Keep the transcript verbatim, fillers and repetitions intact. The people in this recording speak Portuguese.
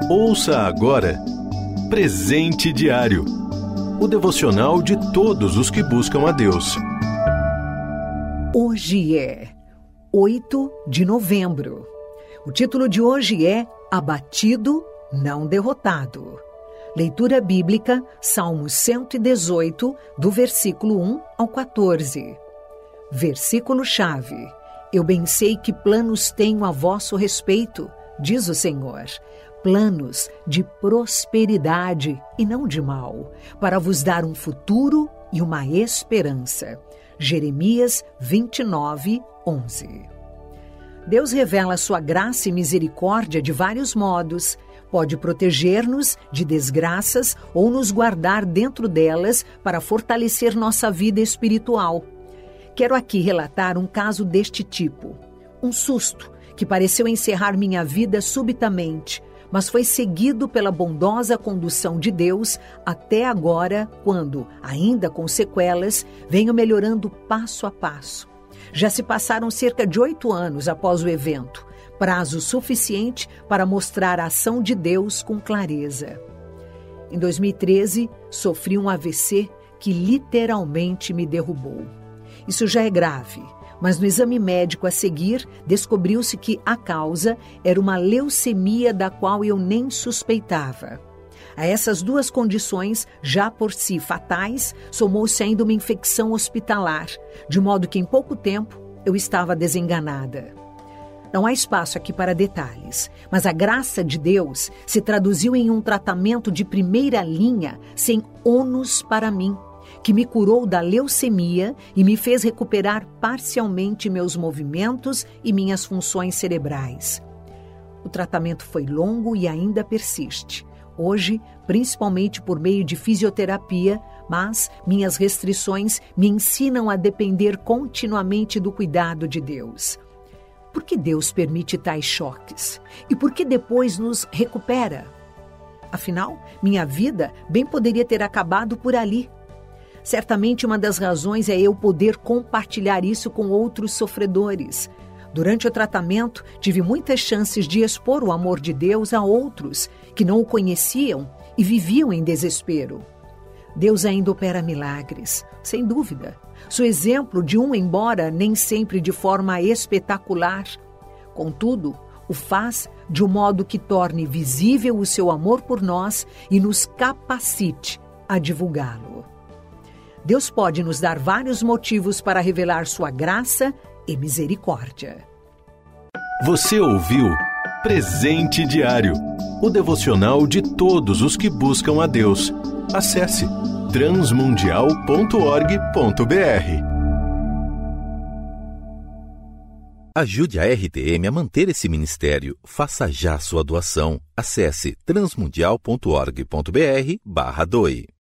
Ouça agora Presente Diário, o devocional de todos os que buscam a Deus. Hoje é oito de novembro. O título de hoje é Abatido, não derrotado. Leitura bíblica, Salmo cento e dezoito, do versículo um ao quatorze. Versículo-chave: Eu bem sei que planos tenho a vosso respeito, diz o Senhor, planos de prosperidade e não de mal, para vos dar um futuro e uma esperança. Jeremias vinte e nove, onze. Deus revela sua graça e misericórdia de vários modos. Pode proteger-nos de desgraças ou nos guardar dentro delas para fortalecer nossa vida espiritual. Quero aqui relatar um caso deste tipo. Um susto que pareceu encerrar minha vida subitamente, mas foi seguido pela bondosa condução de Deus até agora, quando, ainda com sequelas, venho melhorando passo a passo. Já se passaram cerca de oito anos após o evento, prazo suficiente para mostrar a ação de Deus com clareza. Em dois mil e treze, sofri um A V C que literalmente me derrubou. Isso já é grave, mas no exame médico a seguir, descobriu-se que a causa era uma leucemia da qual eu nem suspeitava. A essas duas condições, já por si fatais, somou-se ainda uma infecção hospitalar, de modo que em pouco tempo eu estava desenganada. Não há espaço aqui para detalhes, mas a graça de Deus se traduziu em um tratamento de primeira linha, sem ônus para mim, que me curou da leucemia e me fez recuperar parcialmente meus movimentos e minhas funções cerebrais. O tratamento foi longo e ainda persiste. Hoje, principalmente por meio de fisioterapia, mas minhas restrições me ensinam a depender continuamente do cuidado de Deus. Por que Deus permite tais choques? E por que depois nos recupera? Afinal, minha vida bem poderia ter acabado por ali. Certamente uma das razões é eu poder compartilhar isso com outros sofredores. Durante o tratamento, tive muitas chances de expor o amor de Deus a outros que não o conheciam e viviam em desespero. Deus ainda opera milagres, sem dúvida. Sou exemplo de um, embora nem sempre de forma espetacular. Contudo, o faz de um modo que torne visível o seu amor por nós e nos capacite a divulgá-lo. Deus pode nos dar vários motivos para revelar sua graça e misericórdia. Você ouviu Presente Diário, o devocional de todos os que buscam a Deus. Acesse transmundial ponto org ponto br. Ajude a R T M a manter esse ministério. Faça já sua doação. Acesse transmundial ponto org ponto br barra doe.